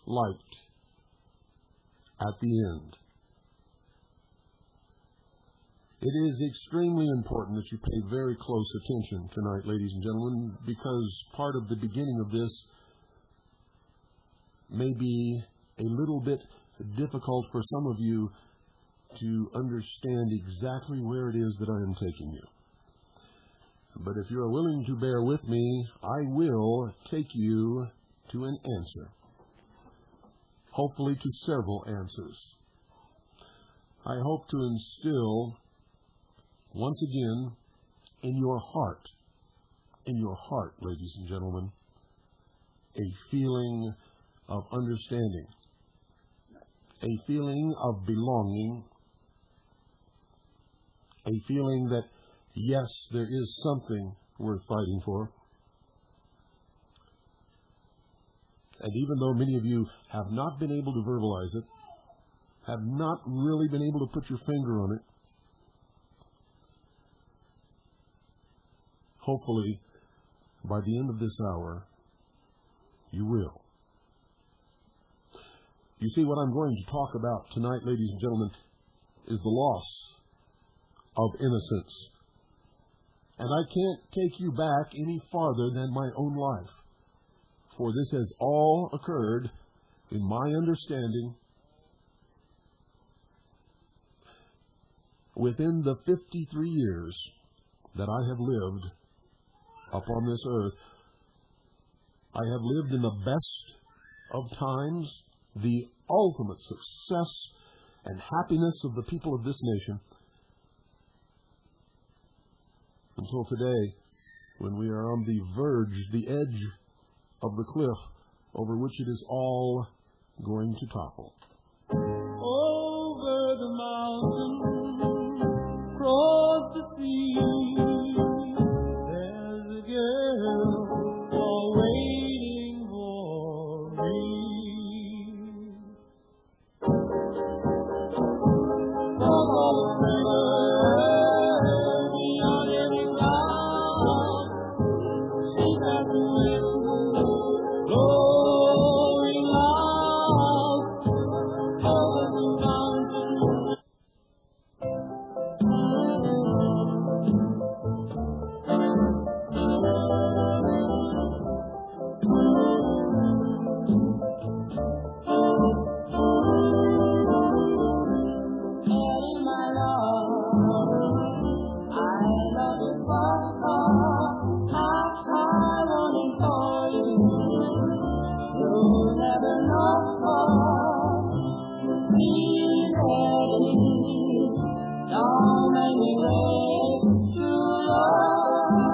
light at the end. It is extremely important that you pay very close attention tonight, ladies and gentlemen, because part of the beginning of this may be a little bit difficult for some of you to understand exactly where it is that I am taking you. But if you are willing to bear with me, I will take you to an answer. Hopefully to several answers. I hope to instill, once again, in your heart, ladies and gentlemen, a feeling of understanding, a feeling of belonging, a feeling that, yes, there is something worth fighting for. And even though many of you have not been able to verbalize it, have not really been able to put your finger on it, hopefully, by the end of this hour, you will. You see, what I'm going to talk about tonight, ladies and gentlemen, is the loss of innocence. And I can't take you back any farther than my own life, for this has all occurred, in my understanding, within the 53 years that I have lived upon this earth. I have lived in the best of times, the ultimate success and happiness of the people of this nation, until today, when we are on the verge, the edge of the cliff over which it is all going to topple. Over the mountain, across the sea, there's a girl all waiting for me. Oh, beyond every cloud, she's at the window, blowing out over the mountain. Eddie, my love, I love you for I wanting for you. You'll never know me, Eddie. Don't make me wait too long.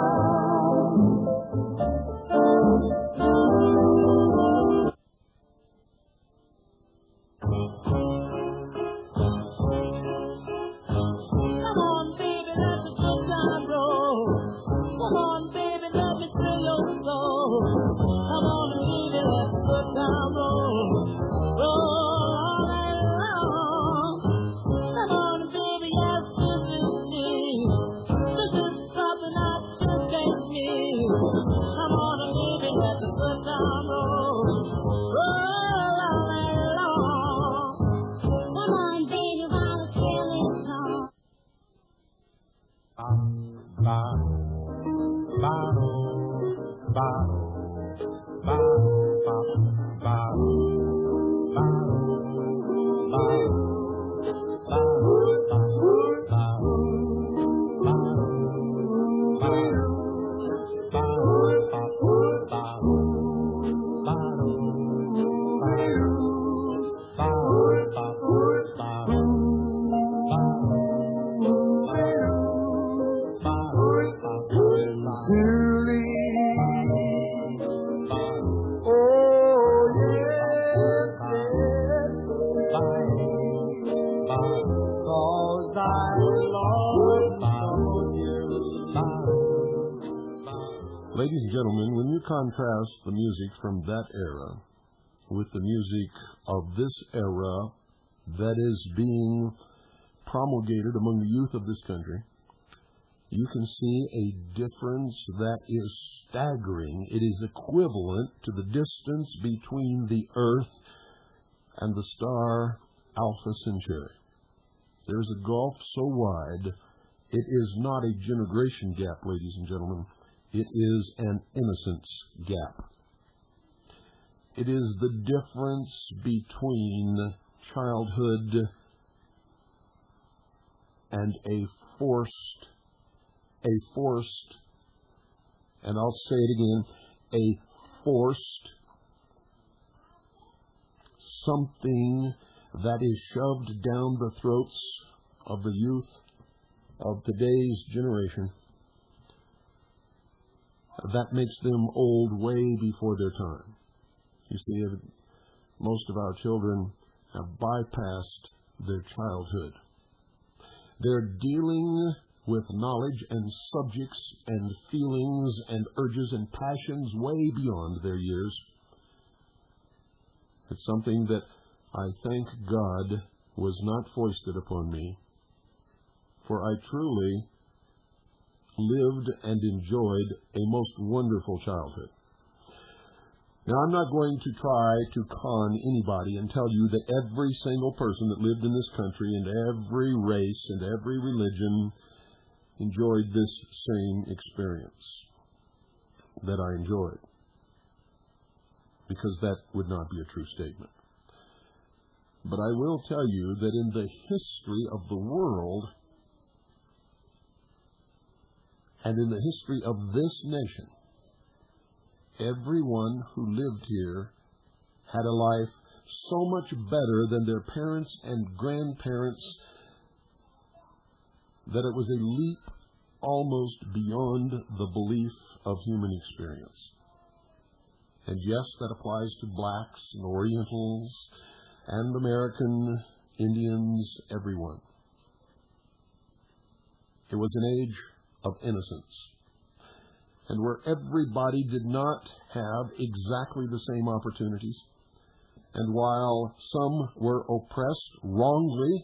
Come on, baby, let the good time roll. Come on, baby, let me thrill your soul. Come on, baby, let the good time roll. Roll all night long. Come on, baby, yes, this is me. This is something I just can't miss. Come on, baby, let the good time roll. Roll all night long. Come on, baby, while the feeling's strong. Ladies and gentlemen, when you contrast the music from that era with the music of this era that is being promulgated among the youth of this country, you can see a difference that is staggering. It is equivalent to the distance between the Earth and the star Alpha Centauri. There's a gulf so wide, it is not a generation gap, ladies and gentlemen. It is an innocence gap. It is the difference between childhood and a forced, and I'll say it again, a forced, something that is shoved down the throats of the youth of today's generation that makes them old way before their time. You see, most of our children have bypassed their childhood. They're dealing with knowledge and subjects and feelings and urges and passions way beyond their years. It's something that I thank God was not foisted upon me, for I truly lived and enjoyed a most wonderful childhood. Now, I'm not going to try to con anybody and tell you that every single person that lived in this country and every race and every religion enjoyed this same experience that I enjoyed, because that would not be a true statement. But I will tell you that in the history of the world and in the history of this nation, everyone who lived here had a life so much better than their parents and grandparents that it was a leap almost beyond the belief of human experience. And yes, that applies to blacks and Orientals and American Indians, everyone. It was an age of innocence, and where everybody did not have exactly the same opportunities. And while some were oppressed wrongly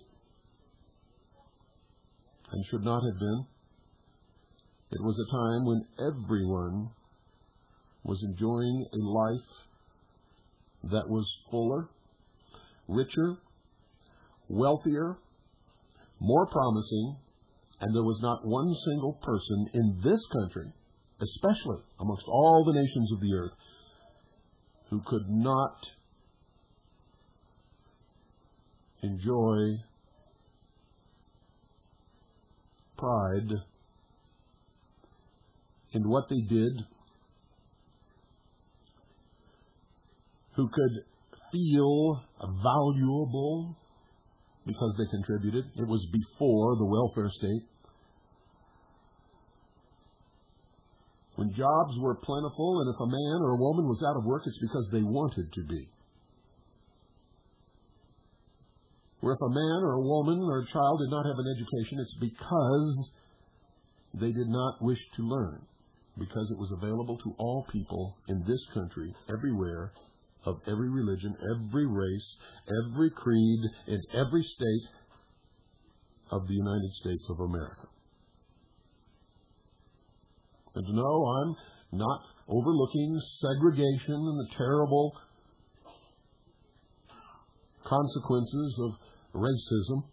and should not have been, it was a time when everyone was enjoying a life that was fuller, richer, wealthier, more promising, and there was not one single person in this country, especially amongst all the nations of the earth, who could not enjoy pride in what they did, who could feel valuable because they contributed. It was before the welfare state. When jobs were plentiful, and if a man or a woman was out of work, it's because they wanted to be. Where if a man or a woman or a child did not have an education, it's because they did not wish to learn, because it was available to all people in this country, everywhere, of every religion, every race, every creed, in every state of the United States of America. And no, I'm not overlooking segregation and the terrible consequences of racism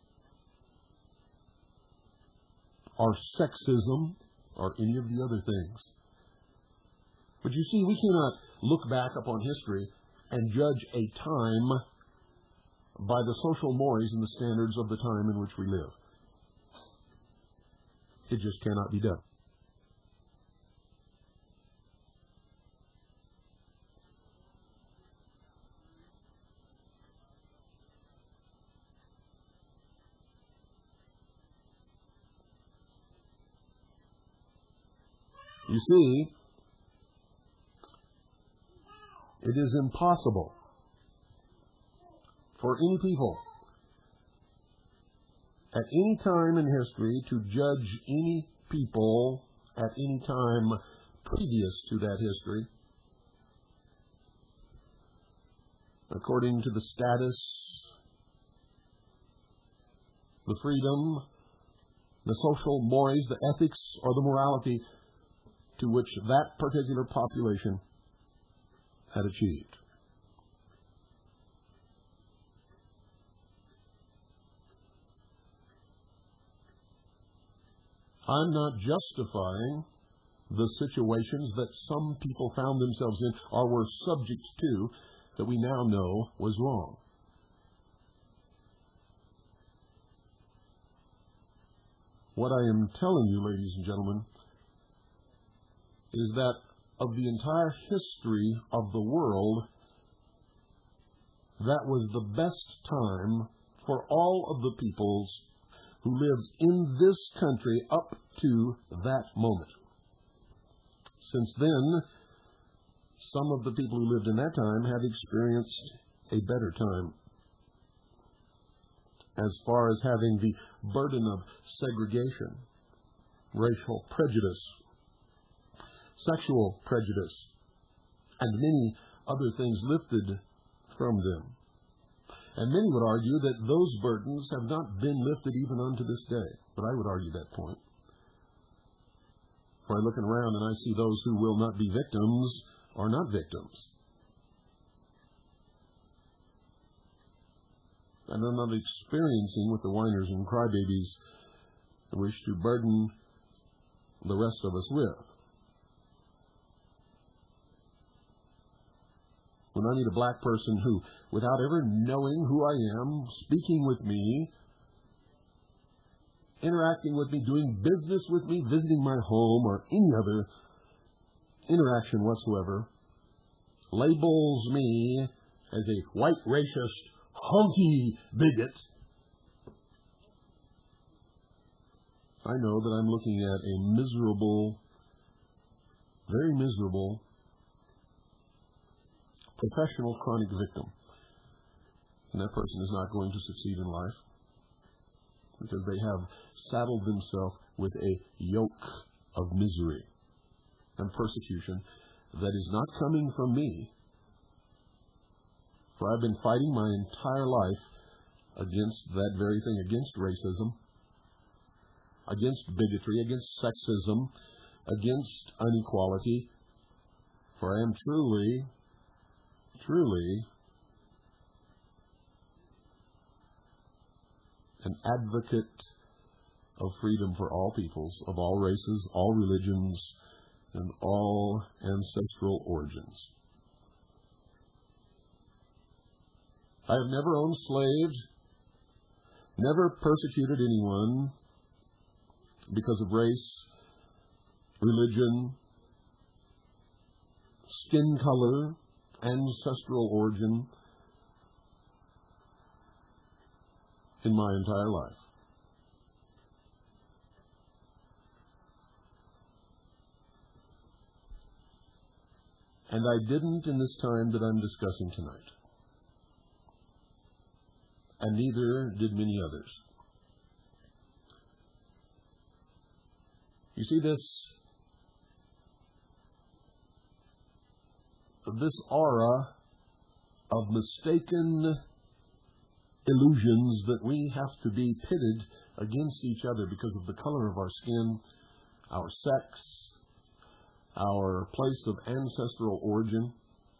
or sexism or any of the other things. But you see, we cannot look back upon history and judge a time by the social mores and the standards of the time in which we live. It just cannot be done. You see, it is impossible for any people at any time in history to judge any people at any time previous to that history according to the status, the freedom, the social mores, the ethics, or the morality to which that particular population had achieved. I'm not justifying the situations that some people found themselves in or were subject to that we now know was wrong. What I am telling you, ladies and gentlemen, is that of the entire history of the world, that was the best time for all of the peoples who lived in this country up to that moment. Since then, some of the people who lived in that time have experienced a better time as far as having the burden of segregation, racial prejudice, sexual prejudice, and many other things lifted from them. And many would argue that those burdens have not been lifted even unto this day. But I would argue that point. For I look around and I see those who will not be victims are not victims. And I'm not experiencing what the whiners and crybabies wish to burden the rest of us with. When I meet a black person who, without ever knowing who I am, speaking with me, interacting with me, doing business with me, visiting my home, or any other interaction whatsoever, labels me as a white racist, honky bigot, I know that I'm looking at a miserable, very miserable, professional chronic victim. And that person is not going to succeed in life because they have saddled themselves with a yoke of misery and persecution that is not coming from me. For I've been fighting my entire life against that very thing, against racism, against bigotry, against sexism, against inequality. For I am truly an advocate of freedom for all peoples, of all races, all religions, and all ancestral origins. I have never owned slaves, never persecuted anyone because of race, religion, skin color, ancestral origin in my entire life. And I didn't in this time that I'm discussing tonight. And neither did many others. You see, this aura of mistaken illusions that we have to be pitted against each other because of the color of our skin, our sex, our place of ancestral origin,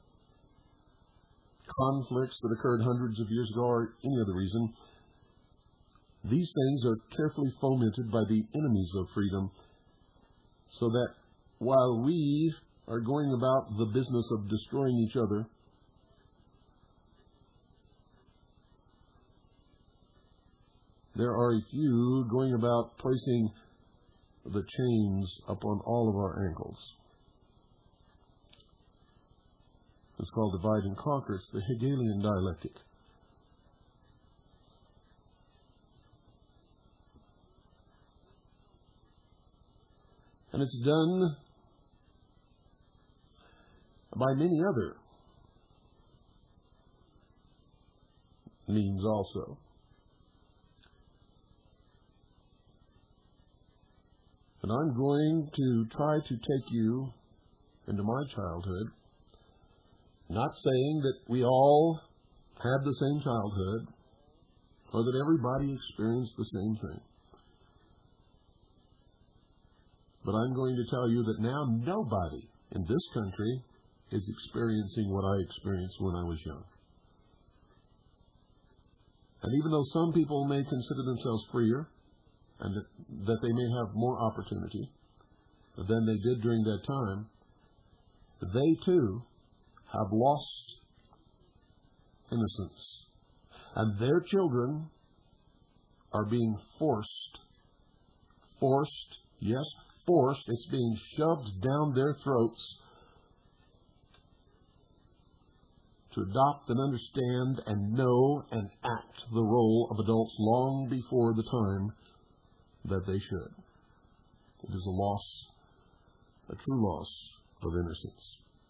conflicts that occurred hundreds of years ago or any other reason. These things are carefully fomented by the enemies of freedom so that while we are going about the business of destroying each other, there are a few going about placing the chains upon all of our ankles. It's called divide and conquer. It's the Hegelian dialectic. And it's done by many other means also. And I'm going to try to take you into my childhood, not saying that we all had the same childhood or that everybody experienced the same thing. But I'm going to tell you that now nobody in this country is experiencing what I experienced when I was young. And even though some people may consider themselves freer and that they may have more opportunity than they did during that time, they too have lost innocence. And their children are being forced, yes, forced, it's being shoved down their throats to adopt and understand and know and act the role of adults long before the time that they should. It is a loss, a true loss of innocence.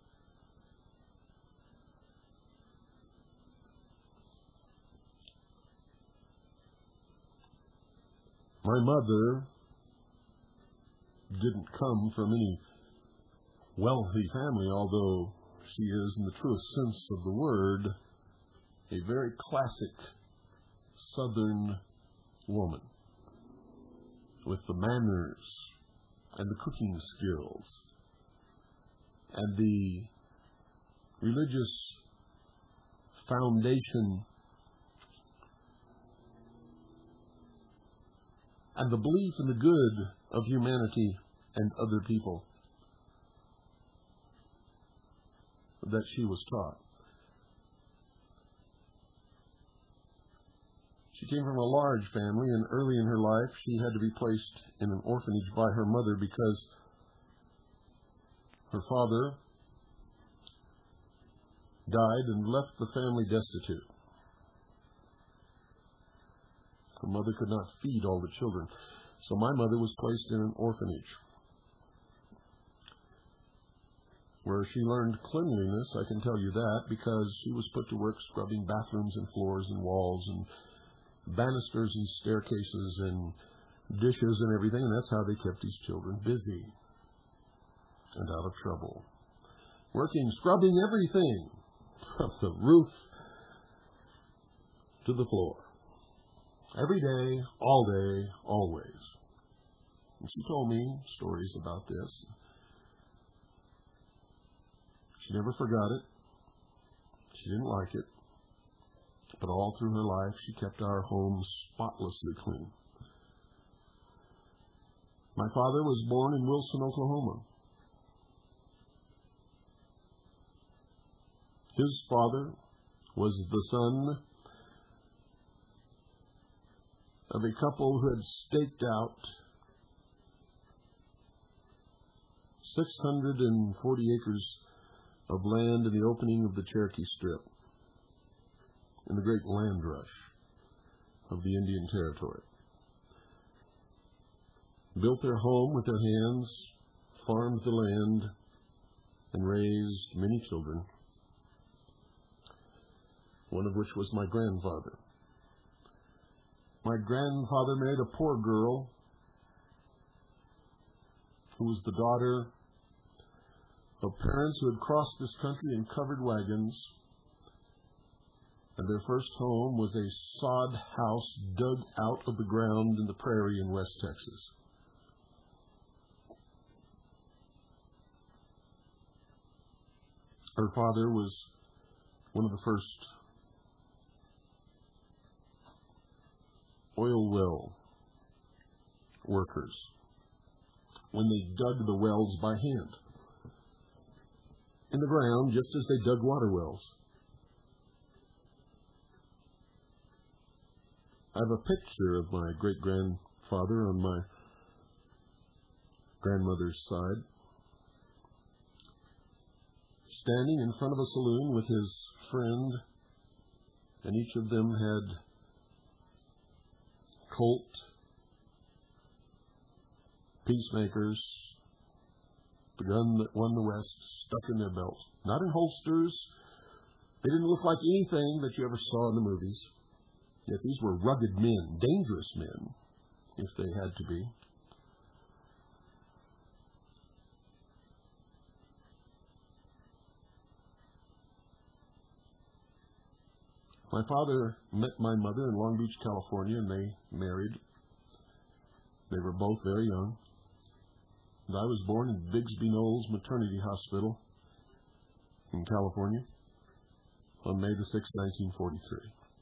My mother didn't come from any wealthy family, although she is, in the truest sense of the word, a very classic Southern woman with the manners and the cooking skills and the religious foundation and the belief in the good of humanity and other people that she was taught. She came from a large family, and early in her life she had to be placed in an orphanage by her mother because her father died and left the family destitute. Her mother could not feed all the children, so my mother was placed in an orphanage where she learned cleanliness. I can tell you that because she was put to work scrubbing bathrooms and floors and walls and banisters and staircases and dishes and everything, and that's how they kept these children busy and out of trouble. Working, scrubbing everything from the roof to the floor. Every day, all day, always. And she told me stories about this. She never forgot it. She didn't like it. But all through her life, she kept our home spotlessly clean. My father was born in Wilson, Oklahoma. His father was the son of a couple who had staked out 640 acres of land in the opening of the Cherokee Strip in the great land rush of the Indian Territory. Built their home with their hands, farmed the land, and raised many children, one of which was my grandfather. My grandfather married a poor girl who was the daughter of parents who had crossed this country in covered wagons, and their first home was a sod house dug out of the ground in the prairie in West Texas. Her father was one of the first oil well workers when they dug the wells by hand in the ground, just as they dug water wells. I have a picture of my great-grandfather on my grandmother's side, standing in front of a saloon with his friend, and each of them had Colt Peacemakers, the gun that won the West, stuck in their belts. Not in holsters. They didn't look like anything that you ever saw in the movies. Yet these were rugged men, dangerous men, if they had to be. My father met my mother in Long Beach, California, and they married. They were both very young. And I was born in Bigsby Knolls Maternity Hospital in California on May the 6th, 1943.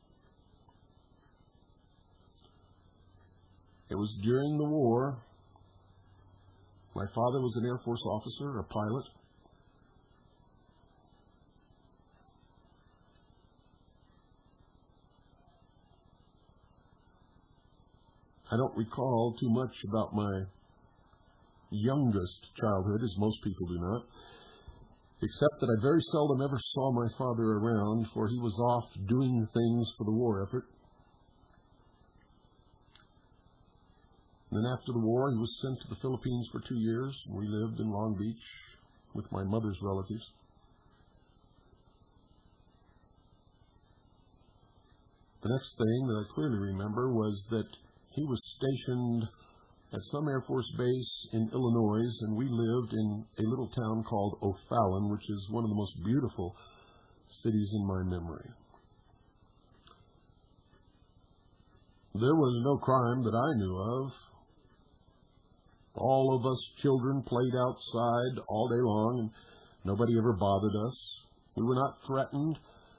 It was during the war. My father was an Air Force officer, a pilot. I don't recall too much about my youngest childhood, as most people do not, except that I very seldom ever saw my father around, for he was off doing things for the war effort. Then after the war, he was sent to the Philippines for 2 years. We lived in Long Beach with my mother's relatives. The next thing that I clearly remember was that he was stationed at some Air Force base in Illinois, and we lived in a little town called O'Fallon, which is one of the most beautiful cities in my memory. There was no crime that I knew of. All of us children played outside all day long, and nobody ever bothered us. We were not threatened.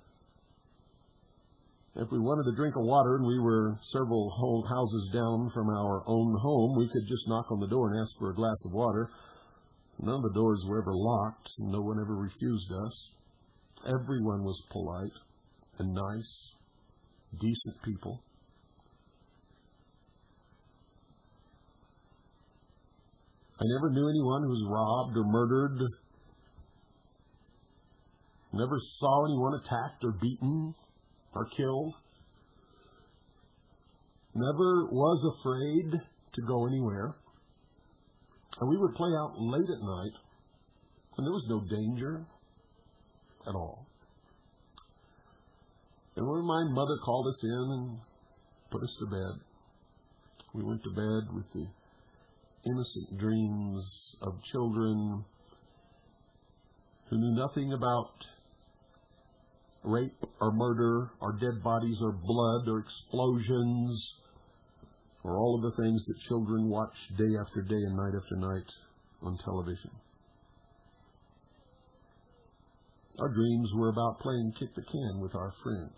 If we wanted a drink of water and we were several whole houses down from our own home, we could just knock on the door and ask for a glass of water. None of the doors were ever locked, and no one ever refused us. Everyone was polite and nice, decent people. I never knew anyone who was robbed or murdered. Never saw anyone attacked or beaten or killed. Never was afraid to go anywhere. And we would play out late at night, and there was no danger at all. And when my mother called us in and put us to bed, we went to bed with the innocent dreams of children who knew nothing about rape or murder or dead bodies or blood or explosions or all of the things that children watch day after day and night after night on television. Our dreams were about playing kick the can with our friends.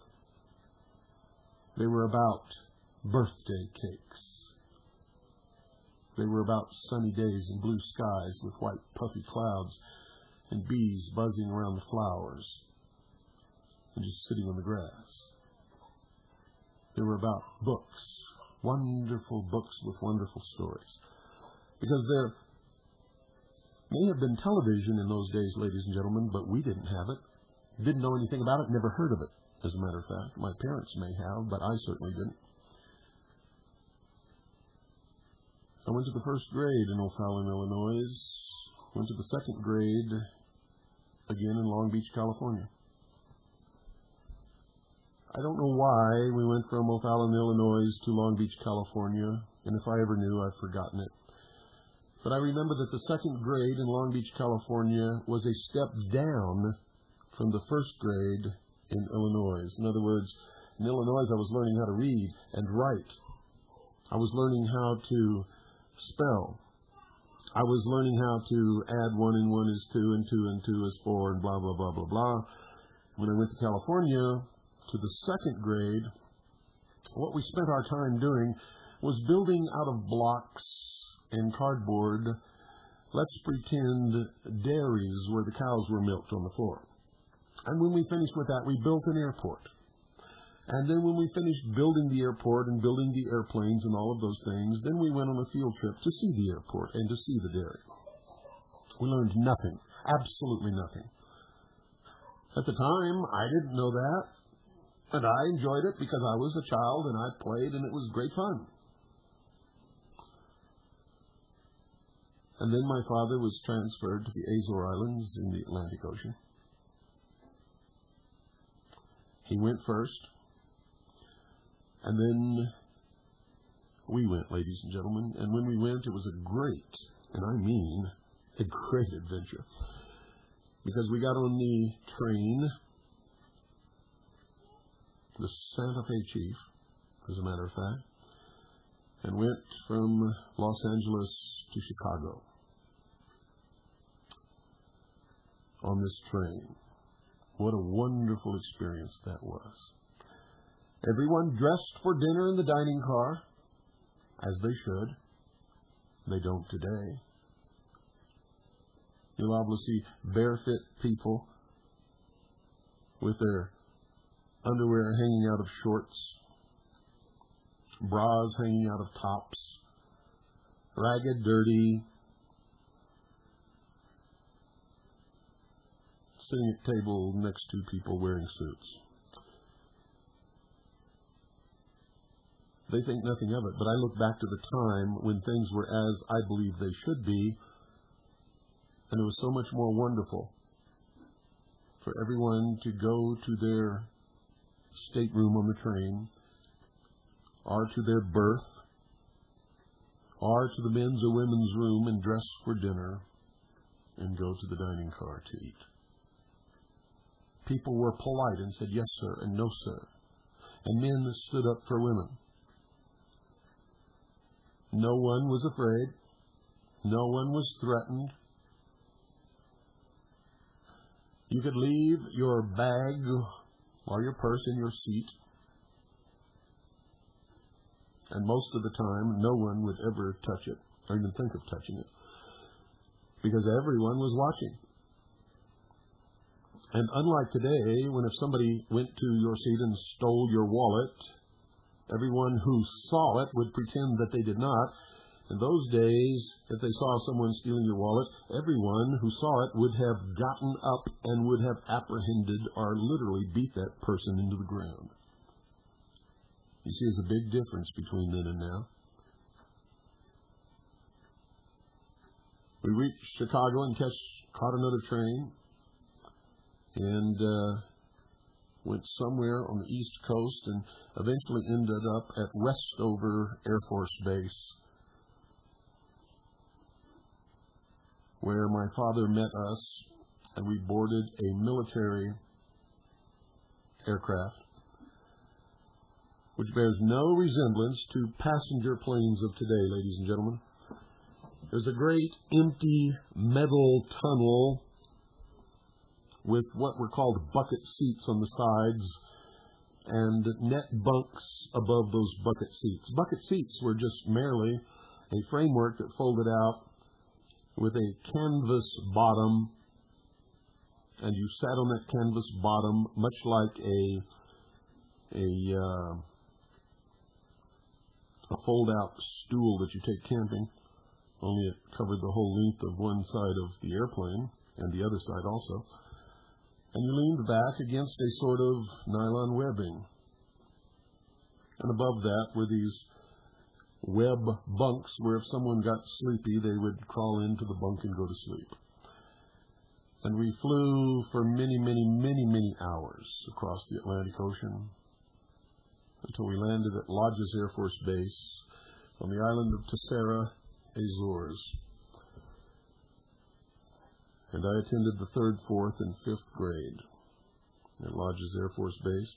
They were about birthday cakes. They were about sunny days and blue skies with white puffy clouds and bees buzzing around the flowers and just sitting on the grass. They were about books, wonderful books with wonderful stories. Because there may have been television in those days, ladies and gentlemen, but we didn't have it. Didn't know anything about it, never heard of it, as a matter of fact. My parents may have, but I certainly didn't. I went to the first grade in O'Fallon, Illinois. Went to the second grade again in Long Beach, California. I don't know why we went from O'Fallon, Illinois to Long Beach, California, and if I ever knew, I've forgotten it. But I remember that the second grade in Long Beach, California was a step down from the first grade in Illinois. In other words, in Illinois, I was learning how to read and write. I was learning how to spell. I was learning how to add 1 and 1 is 2 and 2 and 2 is 4 and blah, blah, blah, blah, blah. When I went to California to the second grade, what we spent our time doing was building out of blocks and cardboard, let's pretend, dairies where the cows were milked on the floor. And when we finished with that, we built an airport. And then when we finished building the airport and building the airplanes and all of those things, then we went on a field trip to see the airport and to see the dairy. We learned nothing, absolutely nothing. At the time, I didn't know that, and I enjoyed it because I was a child and I played and it was great fun. And then my father was transferred to the Azores Islands in the Atlantic Ocean. He went first. And then we went, ladies and gentlemen. And when we went, it was a great, and I mean a great adventure. Because we got on the train, the Santa Fe Chief, as a matter of fact, and went from Los Angeles to Chicago. on this train. What a wonderful experience that was. Everyone dressed for dinner in the dining car, as they should. They don't today. You'll obviously see barefoot people with their underwear hanging out of shorts, bras hanging out of tops, ragged, dirty, sitting at a table next to people wearing suits. They think nothing of it, but I look back to the time when things were as I believe they should be, and it was so much more wonderful for everyone to go to their stateroom on the train, or to their berth, or to the men's or women's room and dress for dinner and go to the dining car to eat. People were polite and said yes, sir, and no, sir. And men stood up for women. No one was afraid. No one was threatened. You could leave your bag or your purse in your seat, and most of the time no one would ever touch it or even think of touching it, because everyone was watching. And unlike today, when if somebody went to your seat and stole your wallet, everyone who saw it would pretend that they did not. In those days, if they saw someone stealing your wallet, everyone who saw it would have gotten up and would have apprehended or literally beat that person into the ground. You see, there's a big difference between then and now. We reached Chicago and caught another train and went somewhere on the East Coast and eventually ended up at Westover Air Force Base, where my father met us, and we boarded a military aircraft, which bears no resemblance to passenger planes of today, ladies and gentlemen. There's a great empty metal tunnel with what were called bucket seats on the sides and net bunks above those bucket seats. Bucket seats were just merely a framework that folded out with a canvas bottom, and you sat on that canvas bottom much like a fold-out stool that you take camping, only it covered the whole length of one side of the airplane and the other side also. And you leaned back against a sort of nylon webbing. And above that were these web bunks where if someone got sleepy, they would crawl into the bunk and go to sleep. And we flew for many hours across the Atlantic Ocean until we landed at Lodges Air Force Base on the island of Terceira, Azores. And I attended the 3rd, 4th, and 5th grade at Lodges Air Force Base.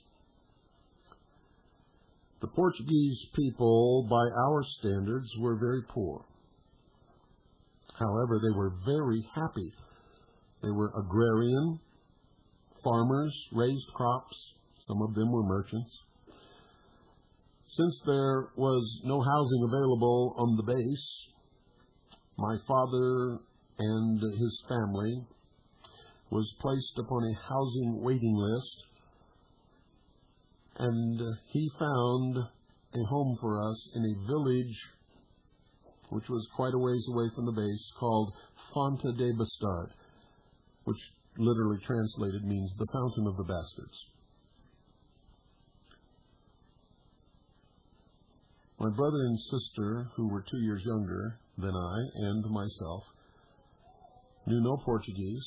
The Portuguese people, by our standards, were very poor. However, they were very happy. They were agrarian, farmers, raised crops. Some of them were merchants. Since there was no housing available on the base, my father and his family was placed upon a housing waiting list, and he found a home for us in a village which was quite a ways away from the base called Fonte de Bastard, which literally translated means the fountain of the bastards. My brother and sister, who were 2 years younger than I and myself, knew no Portuguese,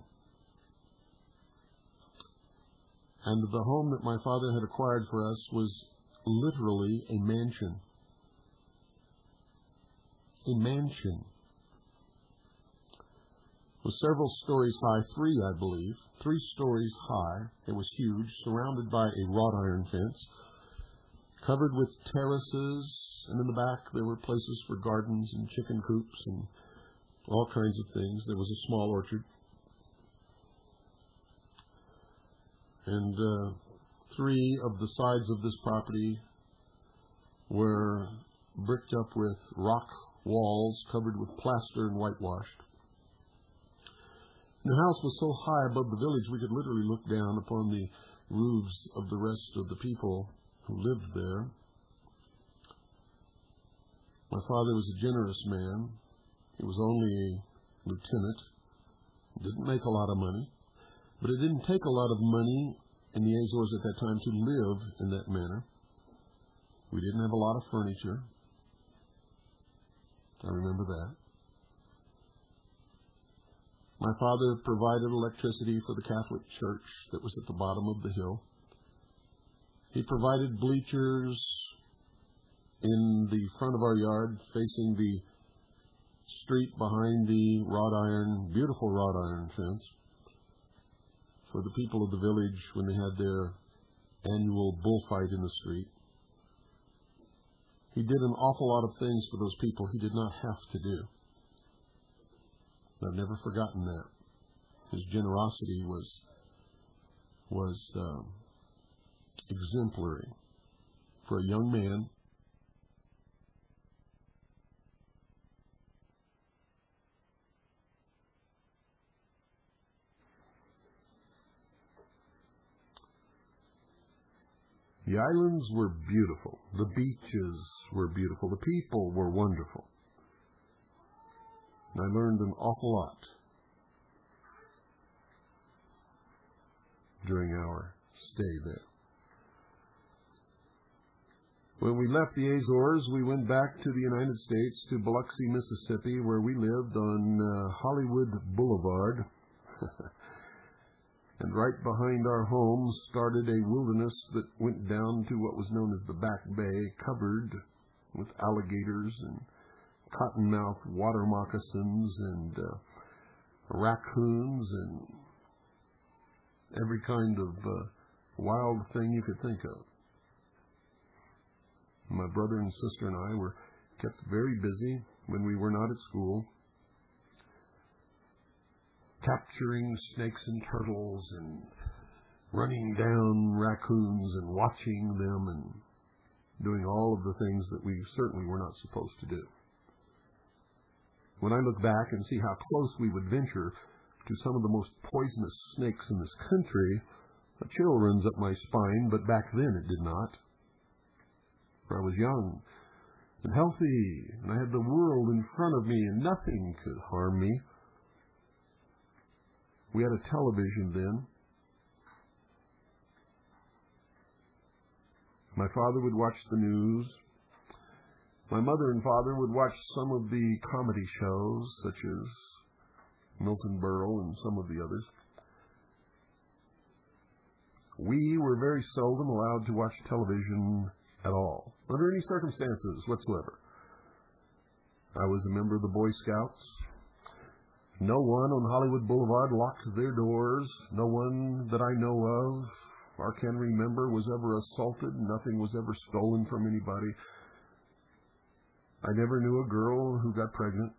and the home that my father had acquired for us was literally a mansion. A mansion. It was several stories high, 3, I believe, 3 stories high. It was huge, surrounded by a wrought iron fence, covered with terraces, and in the back there were places for gardens and chicken coops and all kinds of things. There was a small orchard. And 3 of the sides of this property were bricked up with rock walls covered with plaster and whitewashed. The house was so high above the village we could literally look down upon the roofs of the rest of the people who lived there. My father was a generous man. He was only a lieutenant. Didn't make a lot of money. But it didn't take a lot of money in the Azores at that time to live in that manner. We didn't have a lot of furniture. I remember that. My father provided electricity for the Catholic Church that was at the bottom of the hill. He provided bleachers in the front of our yard facing the street behind the beautiful wrought iron fence for the people of the village when they had their annual bullfight in the street. He did an awful lot of things for those people he did not have to do. I've never forgotten that. His generosity was exemplary for a young man. The islands were beautiful. The beaches were beautiful. The people were wonderful. I learned an awful lot during our stay there. When we left the Azores, we went back to the United States, to Biloxi, Mississippi, where we lived on Hollywood Boulevard. And right behind our home started a wilderness that went down to what was known as the Back Bay, covered with alligators and cottonmouth water moccasins and raccoons and every kind of wild thing you could think of. My brother and sister and I were kept very busy when we were not at school, capturing snakes and turtles and running down raccoons and watching them and doing all of the things that we certainly were not supposed to do. When I look back and see how close we would venture to some of the most poisonous snakes in this country, a chill runs up my spine, but back then it did not. I was young and healthy, and I had the world in front of me, and nothing could harm me. We had a television then. My father would watch the news. My mother and father would watch some of the comedy shows, such as Milton Berle and some of the others. We were very seldom allowed to watch television at all, under any circumstances whatsoever. I was a member of the Boy Scouts. No one on Hollywood Boulevard locked their doors. No one that I know of or can remember was ever assaulted. Nothing was ever stolen from anybody. I never knew a girl who got pregnant.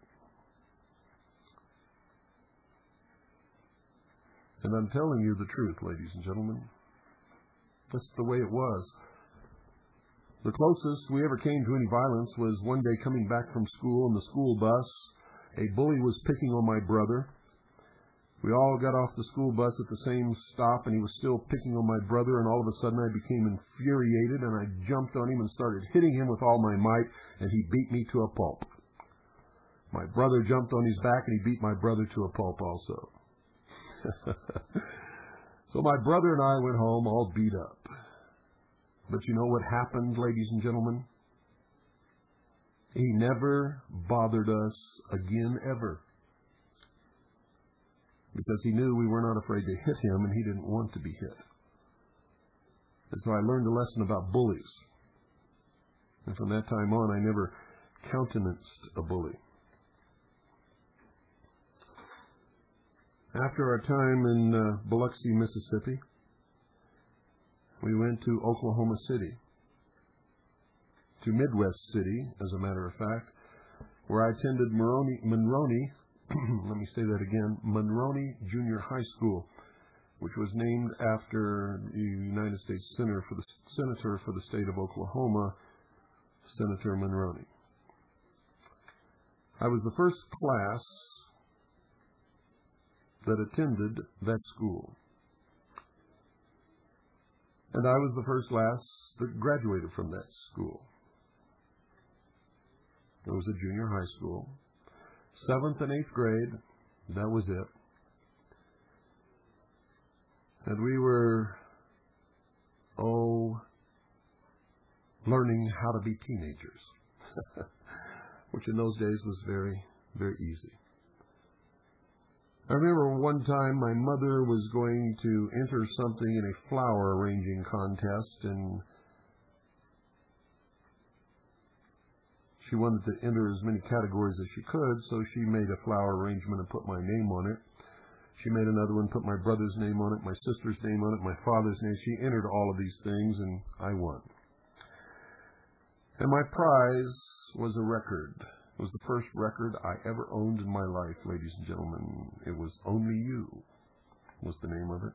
And I'm telling you the truth, ladies and gentlemen. That's the way it was. The closest we ever came to any violence was one day coming back from school in the school bus. A bully was picking on my brother. We all got off the school bus at the same stop, and he was still picking on my brother, and all of a sudden I became infuriated, and I jumped on him and started hitting him with all my might, and he beat me to a pulp. My brother jumped on his back, and he beat my brother to a pulp also. So my brother and I went home all beat up. But you know what happened, ladies and gentlemen? He never bothered us again, ever. Because he knew we were not afraid to hit him, and he didn't want to be hit. And so I learned a lesson about bullies. And from that time on, I never countenanced a bully. After our time in Biloxi, Mississippi, we went to Oklahoma City, to Midwest City, as a matter of fact, where I attended Monroney, let me say that again, Monroney Junior High School. which was named after the United States Senator for the state of Oklahoma, Senator Monroney. I was the first class that attended that school. And I was the first class that graduated from that school. It was a junior high school. 7th and 8th grade, that was it. And we were, learning how to be teenagers, which in those days was very, very easy. I remember one time my mother was going to enter something in a flower arranging contest, and she wanted to enter as many categories as she could, so she made a flower arrangement and put my name on it. She made another one, put my brother's name on it, my sister's name on it, my father's name. She entered all of these things, and I won. And my prize was a record. It was the first record I ever owned in my life, ladies and gentlemen. It was Only You, was the name of it.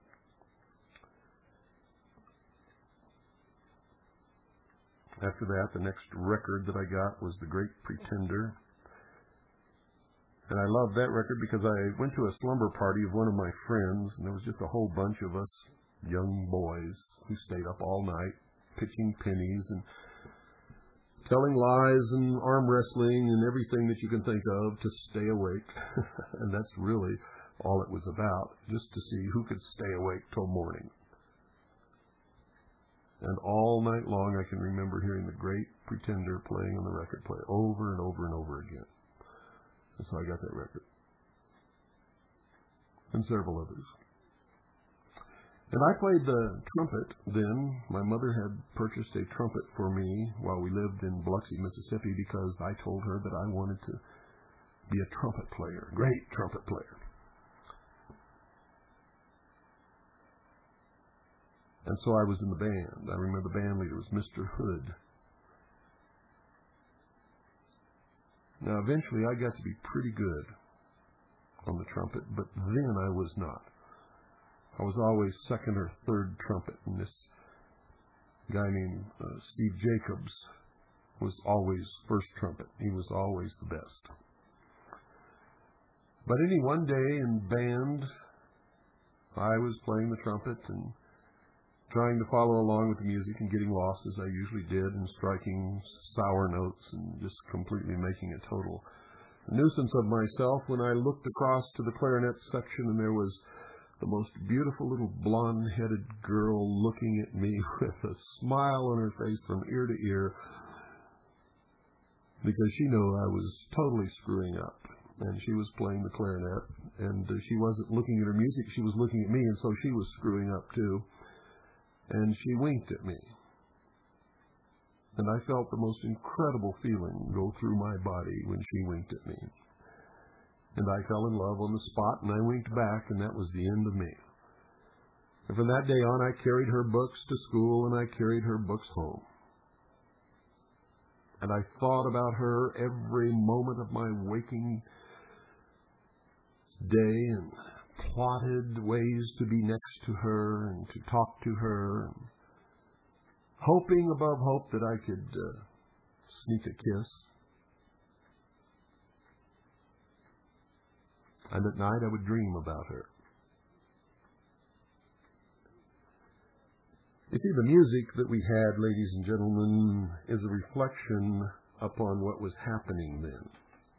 After that, the next record that I got was The Great Pretender. And I loved that record because I went to a slumber party of one of my friends, and there was just a whole bunch of us young boys who stayed up all night pitching pennies and telling lies and arm wrestling and everything that you can think of to stay awake. And that's really all it was about, just to see who could stay awake till morning. And all night long I can remember hearing The Great Pretender playing on the record player over and over and over again. And so I got that record. And several others. And I played the trumpet then. My mother had purchased a trumpet for me while we lived in Biloxi, Mississippi, because I told her that I wanted to be a trumpet player, a great trumpet player. And so I was in the band. I remember the band leader was Mr. Hood. Now, eventually I got to be pretty good on the trumpet, but then I was not. I was always second or third trumpet, and this guy named Steve Jacobs was always first trumpet. He was always the best. But one day in band, I was playing the trumpet and trying to follow along with the music and getting lost as I usually did and striking sour notes and just completely making a total nuisance of myself when I looked across to the clarinet section and there was the most beautiful little blonde-headed girl looking at me with a smile on her face from ear to ear because she knew I was totally screwing up. And she was playing the clarinet, and she wasn't looking at her music, she was looking at me, and so she was screwing up too. And she winked at me. And I felt the most incredible feeling go through my body when she winked at me. And I fell in love on the spot, and I winked back, and that was the end of me. And from that day on, I carried her books to school, and I carried her books home. And I thought about her every moment of my waking day and plotted ways to be next to her and to talk to her, and hoping above hope that I could sneak a kiss. And at night I would dream about her. You see, the music that we had, ladies and gentlemen, is a reflection upon what was happening then.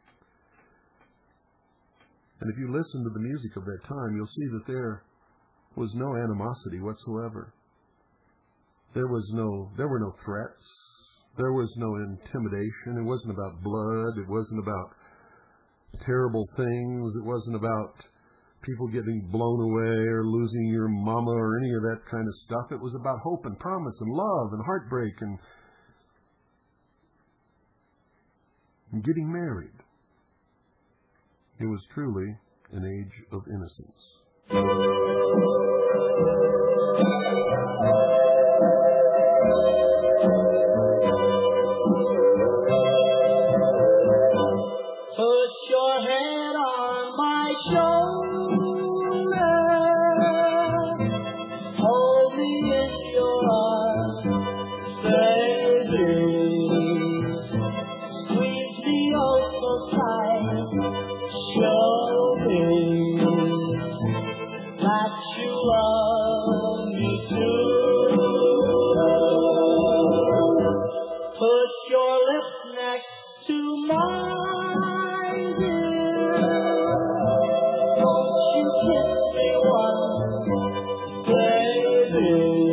And if you listen to the music of that time, you'll see that there was no animosity whatsoever. There were no threats. There was no intimidation. It wasn't about blood. It wasn't about terrible things. It wasn't about people getting blown away or losing your mama or any of that kind of stuff. It was about hope and promise and love and heartbreak and getting married. It was truly an age of innocence. Put your head on my shoulder. that you love me too. Put your lips next to mine, dear. Won't you kiss me once, baby?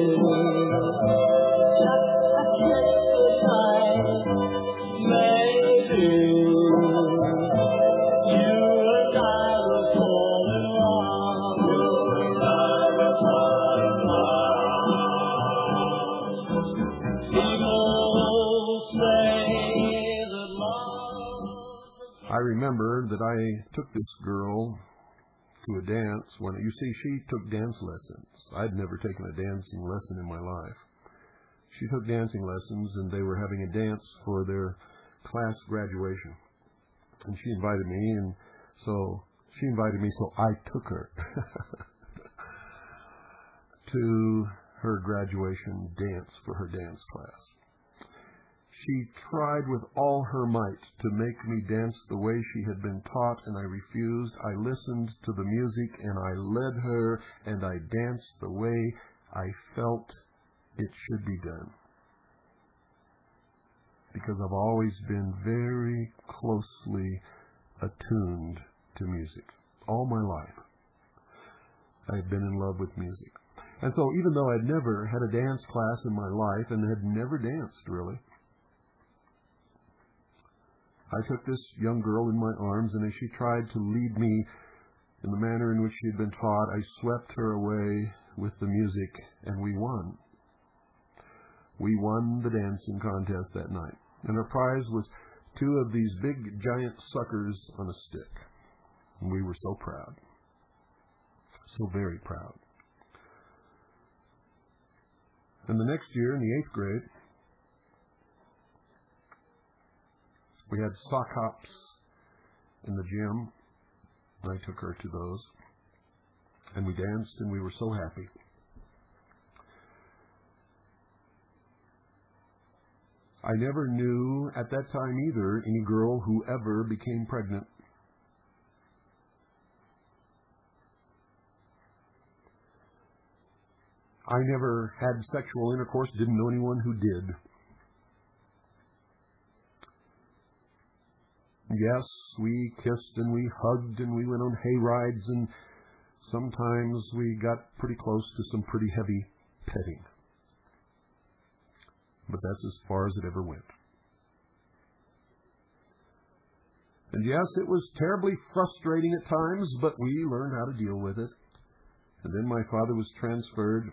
Just a kiss goodnight, maybe. You and I will fall in love. You and I will fall in love. People say that love. I remember that I took this girl to a dance when, you see, she took dance lessons. I'd never taken a dancing lesson in my life. She took dancing lessons, and they were having a dance for their class graduation. And she invited me, and so I took her to her graduation dance for her dance class. She tried with all her might to make me dance the way she had been taught, and I refused. I listened to the music, and I led her, and I danced the way I felt it should be done. Because I've always been very closely attuned to music. All my life, I've been in love with music. And so even though I'd never had a dance class in my life and had never danced, really, I took this young girl in my arms, and as she tried to lead me in the manner in which she had been taught, I swept her away with the music, and we won. We won the dancing contest that night. And our prize was 2 of these big, giant suckers on a stick. And we were so proud. So very proud. And the next year, in the 8th grade, we had sock hops in the gym. I took her to those. And we danced, and we were so happy. I never knew at that time either any girl who ever became pregnant. I never had sexual intercourse, didn't know anyone who did. Yes, we kissed and we hugged and we went on hay rides, and sometimes we got pretty close to some pretty heavy petting. But that's as far as it ever went. And yes, it was terribly frustrating at times, but we learned how to deal with it. And then my father was transferred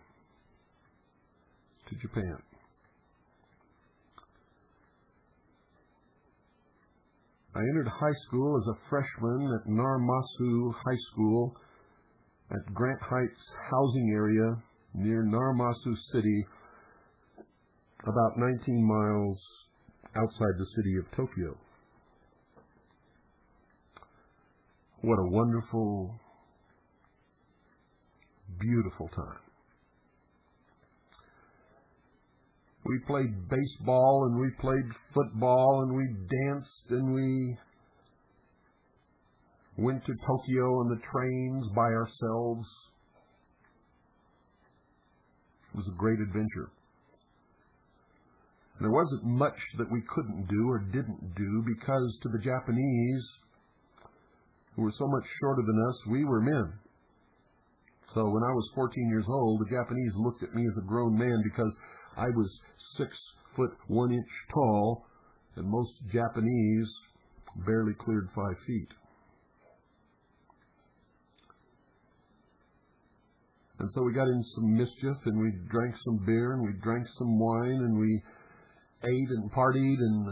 to Japan. I entered high school as a freshman at Narmasu High School at Grant Heights housing area near Narmasu City, about 19 miles outside the city of Tokyo. What a wonderful, beautiful time. We played baseball and we played football and we danced and we went to Tokyo on the trains by ourselves. It was a great adventure. There wasn't much that we couldn't do or didn't do because to the Japanese, who were so much shorter than us, we were men. So when I was 14 years old, the Japanese looked at me as a grown man because I was 6'1" tall, and most Japanese barely cleared 5 feet. And so we got in some mischief, and we drank some beer, and we drank some wine, and we ate and partied and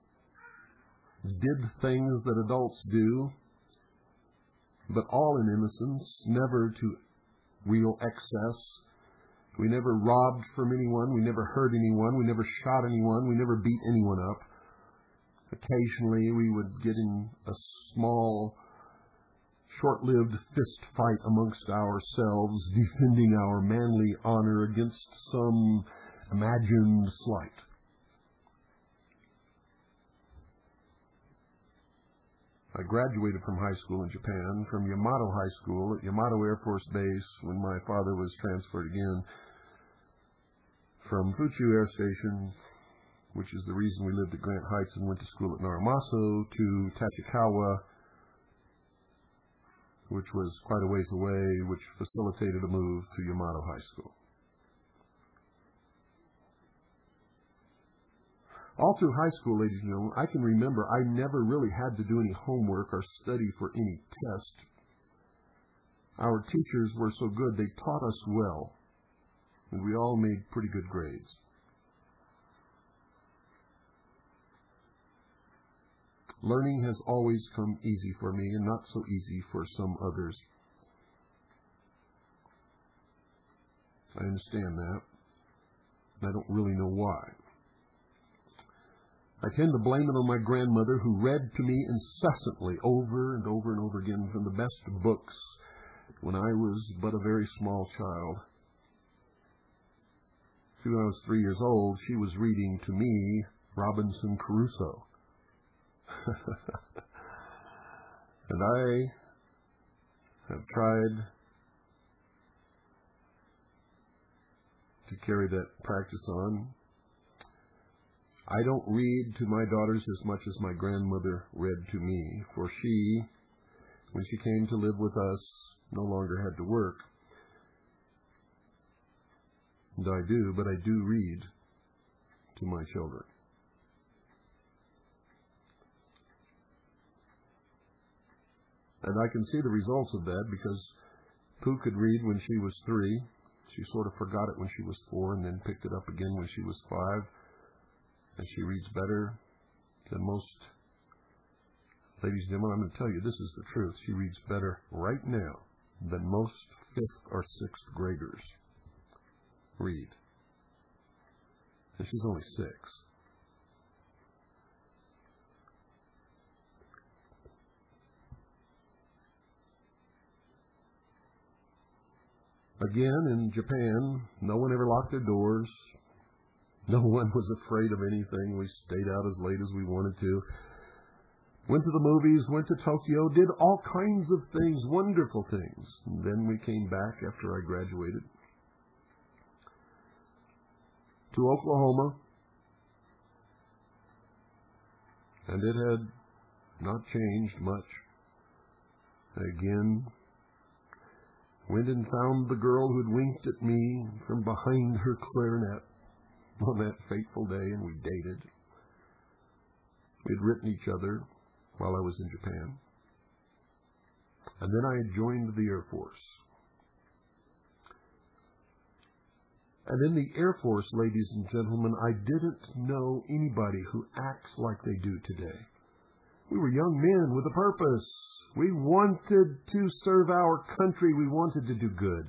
did things that adults do, but all in innocence, never to real excess. We never robbed from anyone. We never hurt anyone. We never shot anyone. We never beat anyone up. Occasionally, we would get in a small, short-lived fist fight amongst ourselves, defending our manly honor against some imagined slight. I graduated from high school in Japan, from Yamato High School at Yamato Air Force Base when my father was transferred again, from Fuchu Air Station, which is the reason we lived at Grant Heights and went to school at Naramaso, to Tachikawa, which was quite a ways away, which facilitated a move to Yamato High School. All through high school, ladies and gentlemen, I can remember I never really had to do any homework or study for any test. Our teachers were so good, they taught us well, and we all made pretty good grades. Learning has always come easy for me and not so easy for some others. I understand that. I don't really know why. I tend to blame it on my grandmother, who read to me incessantly over and over and over again from the best books when I was but a very small child. When I was 3 years old, she was reading to me Robinson Crusoe. And I have tried to carry that practice on. I don't read to my daughters as much as my grandmother read to me, for she, when she came to live with us, no longer had to work. And I do, but I do read to my children. And I can see the results of that because Pooh could read when she was 3. She sort of forgot it when she was 4 and then picked it up again when she was 5. And she reads better than most. Ladies and gentlemen, I'm going to tell you, this is the truth. She reads better right now than most 5th or 6th graders read. And she's only 6. Again, in Japan, no one ever locked their doors. No one was afraid of anything. We stayed out as late as we wanted to. Went to the movies, went to Tokyo, did all kinds of things, wonderful things. And then we came back after I graduated to Oklahoma. And it had not changed much. Again, went and found the girl who had winked at me from behind her clarinet on that fateful day, and we dated. We had written each other while I was in Japan. And then I had joined the Air Force. And in the Air Force, ladies and gentlemen, I didn't know anybody who acts like they do today. We were young men with a purpose. We wanted to serve our country. We wanted to do good.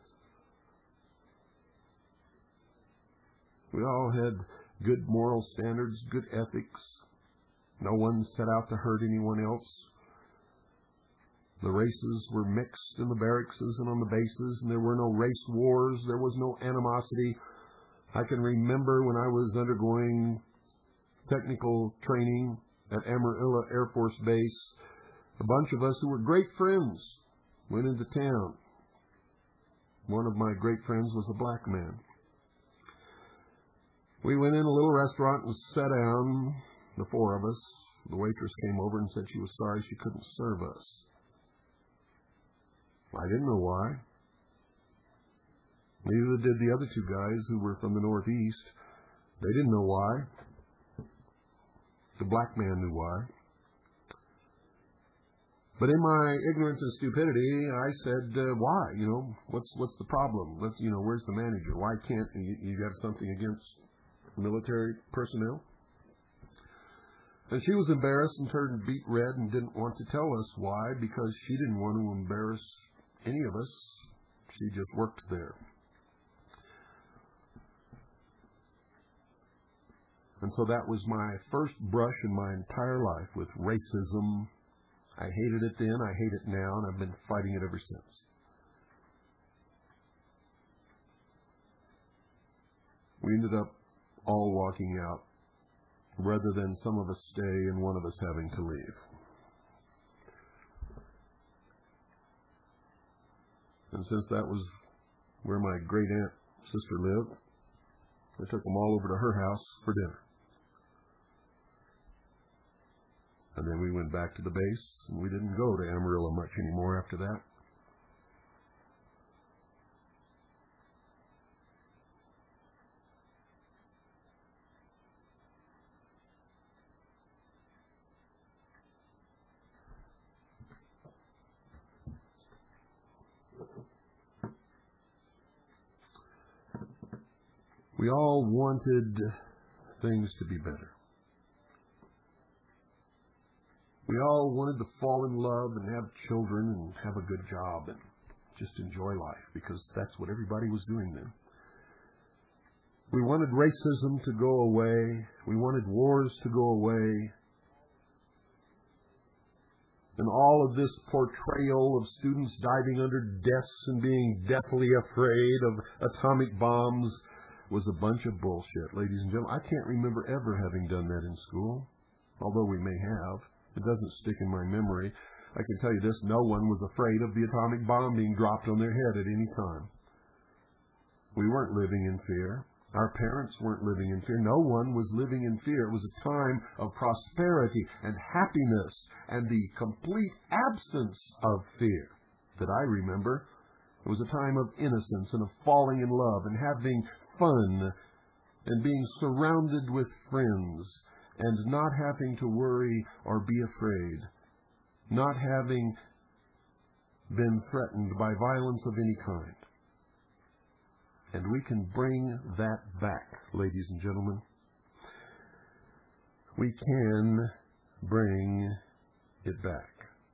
We all had good moral standards, good ethics. No one set out to hurt anyone else. The races were mixed in the barracks and on the bases, and there were no race wars. There was no animosity. I can remember when I was undergoing technical training at Amarillo Air Force Base, a bunch of us who were great friends went into town. One of my great friends was a black man. We went in a little restaurant and sat down, the 4 of us. The waitress came over and said she was sorry she couldn't serve us. I didn't know why. Neither did the other 2 guys who were from the Northeast. They didn't know why. The black man knew why. But in my ignorance and stupidity, I said, why? What's the problem? Where's the manager? Why can't you have something against military personnel? And she was embarrassed and turned beet red and didn't want to tell us why, because she didn't want to embarrass any of us. She just worked there. And so that was my first brush in my entire life with racism. I hated it then, I hate it now, and I've been fighting it ever since. We ended up all walking out, rather than some of us stay and one of us having to leave. And since that was where my great-aunt sister lived, I took them all over to her house for dinner. And then we went back to the base, and we didn't go to Amarillo much anymore after that. We all wanted things to be better. We all wanted to fall in love and have children and have a good job and just enjoy life, because that's what everybody was doing then. We wanted racism to go away. We wanted wars to go away. And all of this portrayal of students diving under desks and being deathly afraid of atomic bombs was a bunch of bullshit, ladies and gentlemen. I can't remember ever having done that in school, although we may have. It doesn't stick in my memory. I can tell you this, no one was afraid of the atomic bomb being dropped on their head at any time. We weren't living in fear. Our parents weren't living in fear. No one was living in fear. It was a time of prosperity and happiness and the complete absence of fear that I remember. It was a time of innocence and of falling in love and having fun and being surrounded with friends and not having to worry or be afraid, not having been threatened by violence of any kind. And we can bring that back, ladies and gentlemen. We can bring it back.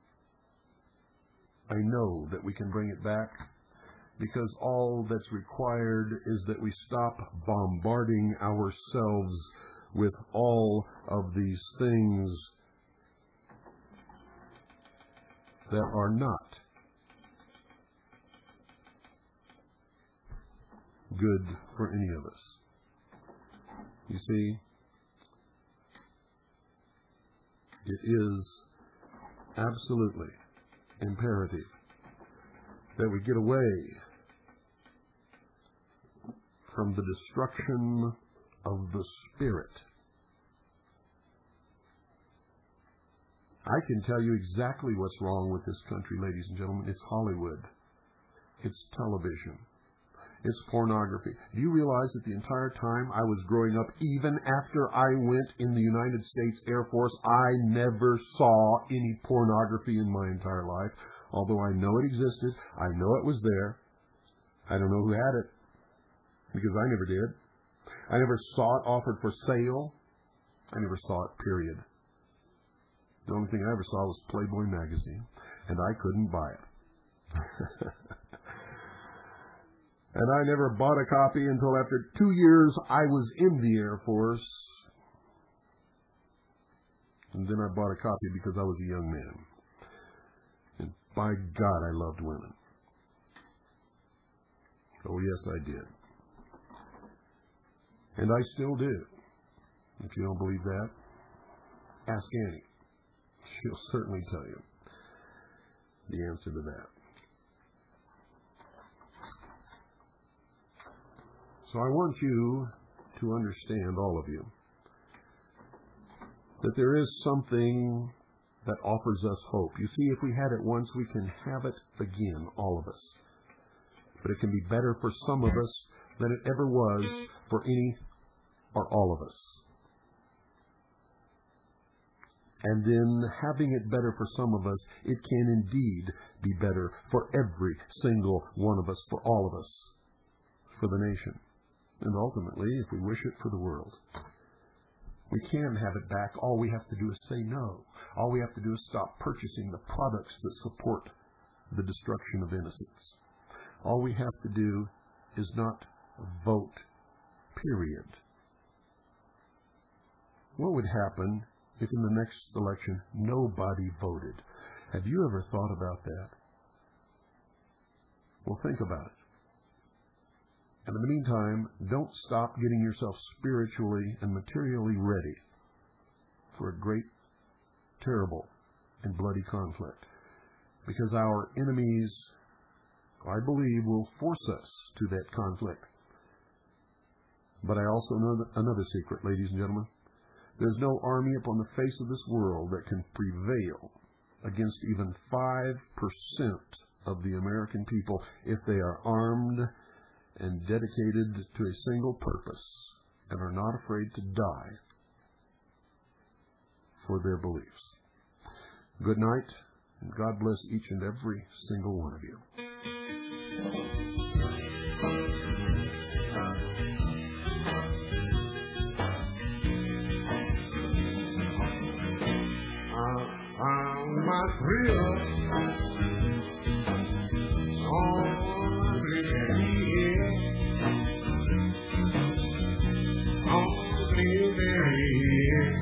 I know that we can bring it back because all that's required is that we stop bombarding ourselves with all of these things that are not good for any of us. You see, it is absolutely imperative that we get away from the destruction of the spirit. I can tell you exactly what's wrong with this country, ladies and gentlemen. It's Hollywood. It's television. It's pornography. Do you realize that the entire time I was growing up, even after I went in the United States Air Force, I never saw any pornography in my entire life? Although I know it existed, I know it was there. I don't know who had it, because I never did. I never saw it offered for sale. I never saw it, period. The only thing I ever saw was Playboy magazine, and I couldn't buy it. And I never bought a copy until after 2 years I was in the Air Force. And then I bought a copy because I was a young man. And by God, I loved women. Oh, yes, I did. And I still do. If you don't believe that, ask Annie. She'll certainly tell you the answer to that. So I want you to understand, all of you, that there is something that offers us hope. You see, if we had it once, we can have it again, all of us. But it can be better for some of us than it ever was for any or all of us. And then having it better for some of us, it can indeed be better for every single one of us, for all of us, for the nation. And ultimately, if we wish it, for the world. We can have it back. All we have to do is say no. All we have to do is stop purchasing the products that support the destruction of innocence. All we have to do is not vote, period. What would happen if in the next election nobody voted? Have you ever thought about that? Well, think about it. And in the meantime, don't stop getting yourself spiritually and materially ready for a great, terrible, and bloody conflict. Because our enemies I believe, will force us to that conflict. But I also know another secret, ladies and gentlemen. There's no army upon the face of this world that can prevail against even 5% of the American people if they are armed and dedicated to a single purpose and are not afraid to die for their beliefs. Good night, and God bless each and every single one of you. My thrill on Liberty Hill, on Liberty Hill,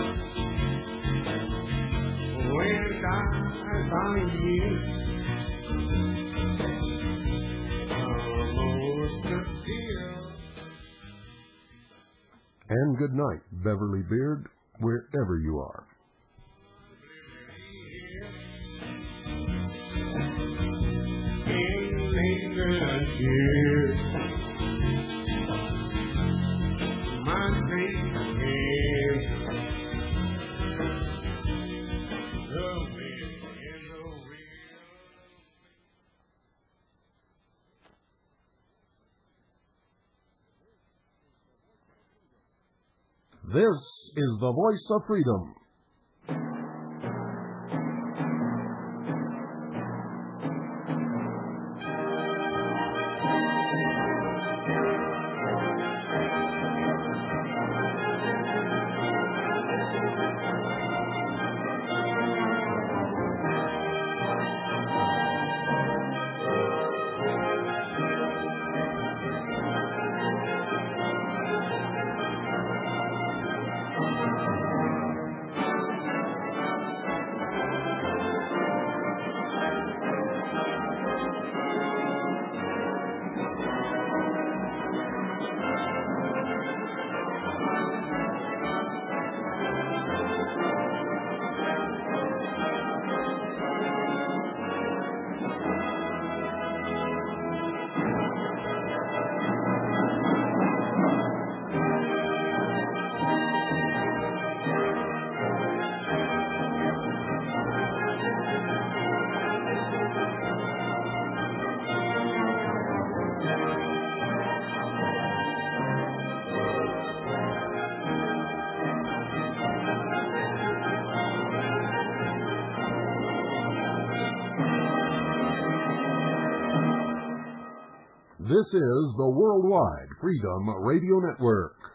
when I find you, almost a still. And good night, Beverly Beard, wherever you are. This is the voice of freedom. This is the Worldwide Freedom Radio Network.